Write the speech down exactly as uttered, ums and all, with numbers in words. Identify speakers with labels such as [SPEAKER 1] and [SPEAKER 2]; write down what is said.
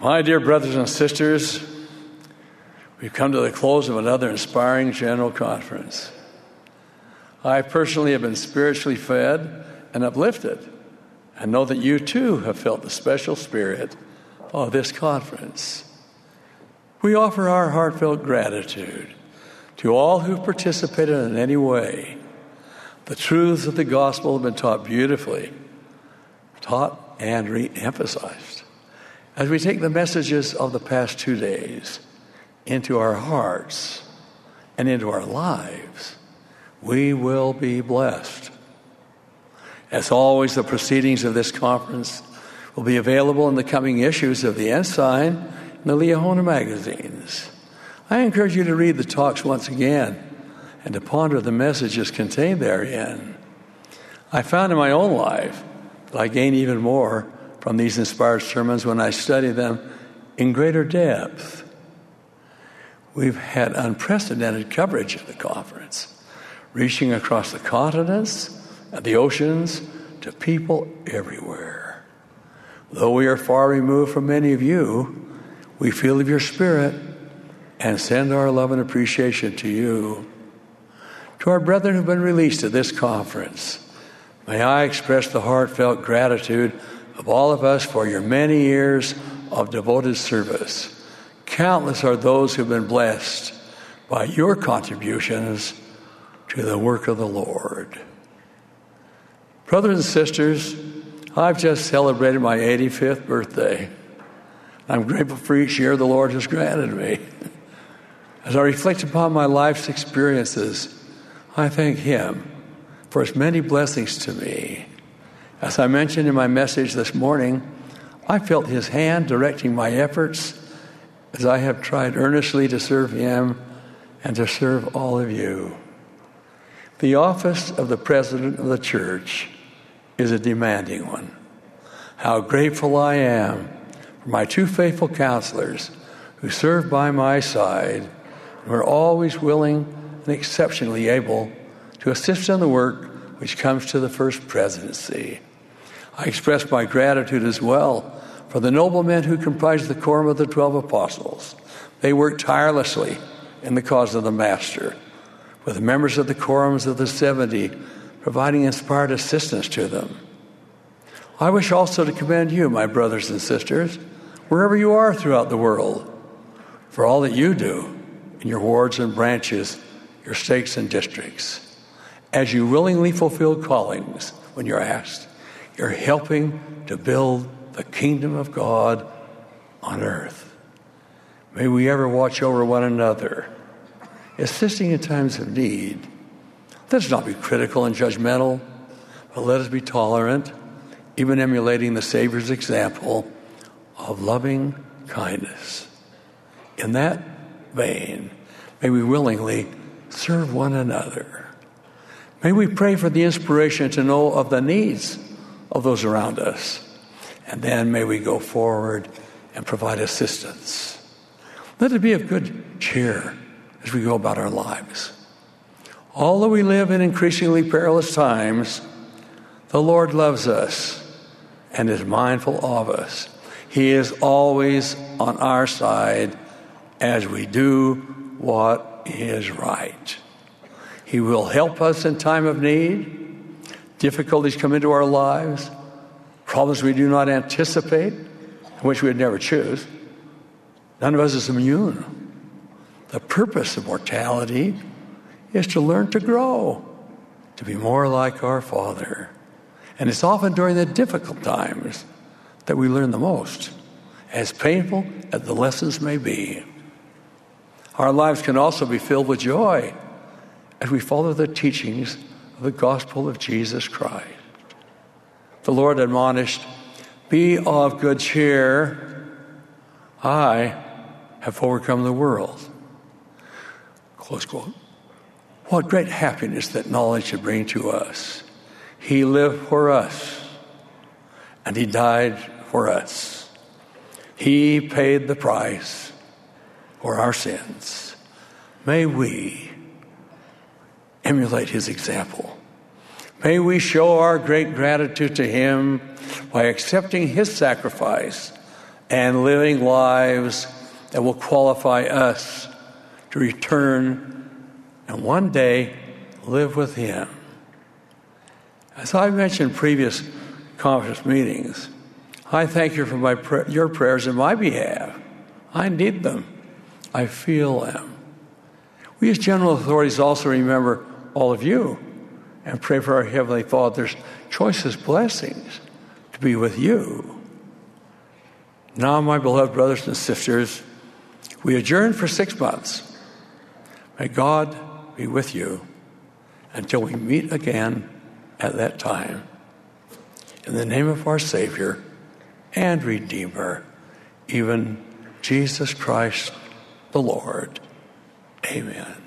[SPEAKER 1] My dear brothers and sisters, we've come to the close of another inspiring General Conference. I personally have been spiritually fed and uplifted, and know that you too have felt the special spirit of this conference. We offer our heartfelt gratitude to all who participated in any way. The truths of the gospel have been taught beautifully, taught and re-emphasized. As we take the messages of the past two days into our hearts and into our lives, we will be blessed. As always, the proceedings of this conference will be available in the coming issues of the Ensign and the Liahona magazines. I encourage you to read the talks once again and to ponder the messages contained therein. I found in my own life that I gain even more from these inspired sermons when I study them in greater depth. We've had unprecedented coverage of the conference, reaching across the continents and the oceans to people everywhere. Though we are far removed from many of you, we feel of your spirit and send our love and appreciation to you. To our brethren who've been released to this conference, may I express the heartfelt gratitude of all of us for your many years of devoted service. Countless are those who've been blessed by your contributions to the work of the Lord. Brothers and sisters, I've just celebrated my eighty-fifth birthday. I'm grateful for each year the Lord has granted me. As I reflect upon my life's experiences, I thank Him for His many blessings to me. As I mentioned in my message this morning, I felt His hand directing my efforts as I have tried earnestly to serve Him and to serve all of you. The office of the President of the Church is a demanding one. How grateful I am for my two faithful counselors who serve by my side and were always willing and exceptionally able to assist in the work which comes to the First Presidency. I express my gratitude as well for the noble men who comprise the quorum of the twelve apostles. They work tirelessly in the cause of the Master, with the members of the quorums of the seventy providing inspired assistance to them. I wish also to commend you, my brothers and sisters, wherever you are throughout the world, for all that you do in your wards and branches, your stakes and districts. As you willingly fulfill callings when you're asked, you're helping to build the kingdom of God on earth. May we ever watch over one another, assisting in times of need. Let's not be critical and judgmental, but let us be tolerant, even emulating the Savior's example of loving kindness. In that vein, may we willingly serve one another. May we pray for the inspiration to know of the needs of those around us. And then may we go forward and provide assistance. Let it be of good cheer as we go about our lives. Although we live in increasingly perilous times, the Lord loves us and is mindful of us. He is always on our side as we do what is right. He will help us in time of need. Difficulties come into our lives, problems we do not anticipate, which we would never choose. None of us is immune. The purpose of mortality is to learn to grow, to be more like our Father. And it's often during the difficult times that we learn the most, as painful as the lessons may be. Our lives can also be filled with joy as we follow the teachings of the gospel of Jesus Christ. The Lord admonished, "Be of good cheer. I have overcome the world." Close quote. What great happiness that knowledge should bring to us. He lived for us, and He died for us. He paid the price for our sins. May we emulate His example. May we show our great gratitude to Him by accepting His sacrifice and living lives that will qualify us to return and one day live with Him. As I mentioned in previous conference meetings, I thank you for my pr- your prayers in my behalf. I need them. I feel them. We as general authorities also remember all of you and pray for our Heavenly Father's choicest blessings to be with you. Now, my beloved brothers and sisters, we adjourn for six months. May God be with you until we meet again at that time. In the name of our Savior and Redeemer, even Jesus Christ the Lord. Amen.